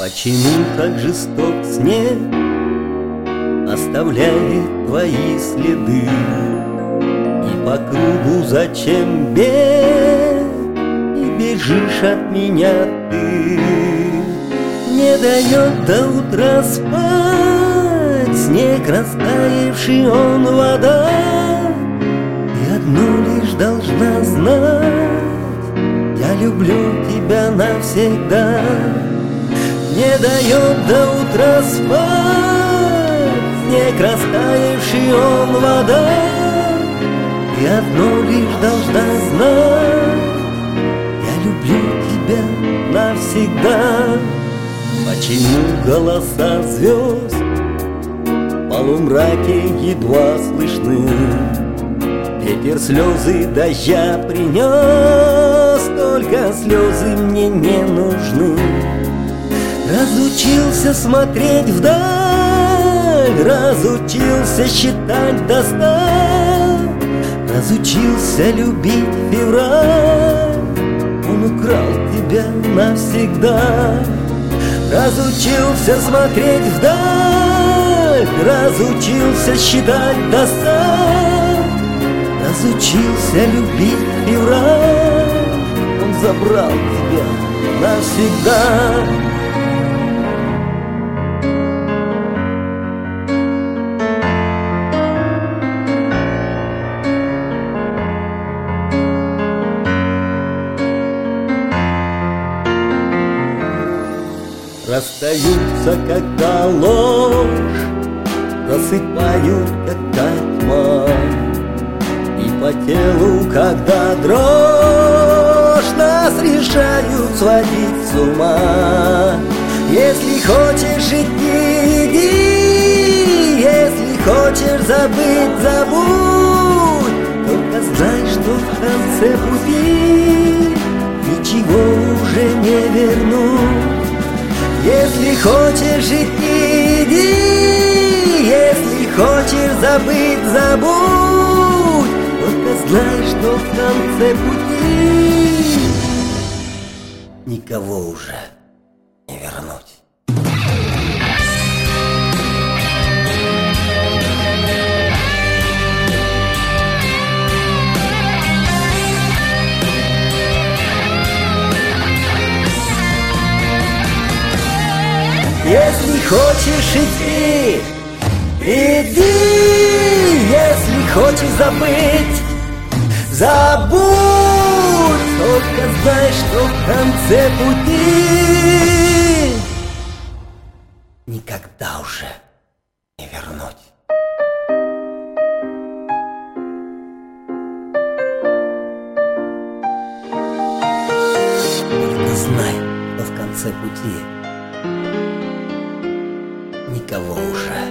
Почему так жесток снег оставляет твои следы? И по кругу зачем бег, и бежишь от меня ты? Не дает до утра спать снег, растаявший он вода. И одно лишь должна знать: я люблю тебя навсегда. Не дает до утра спать снег, растаявший он вода. И одно лишь должна знать: я люблю тебя навсегда. Почему голоса звезд в полумраке едва слышны? Ветер слезы дождя принес, только слезы мне не нужны. Разучился смотреть вдаль, разучился считать до 100, разучился любить февраль, он украл тебя навсегда. Разучился смотреть вдаль, разучился считать до 100, разучился любить февраль, он забрал тебя навсегда. Расстаются, когда ложь засыпают, как тьма, и по телу, когда дрожь, нас решают сводить с ума. Если хочешь идти, иди, если хочешь забыть, забудь. Только знай, что в конце пути ничего уже не вернуть. Если хочешь идти, иди, если хочешь забыть, забудь. Только знай, что в конце пути никого уже не вернуть. Если хочешь идти, иди, если хочешь забыть, забудь. Только знай, что в конце пути никогда уже не вернуть. Только знай, что в конце пути никого уже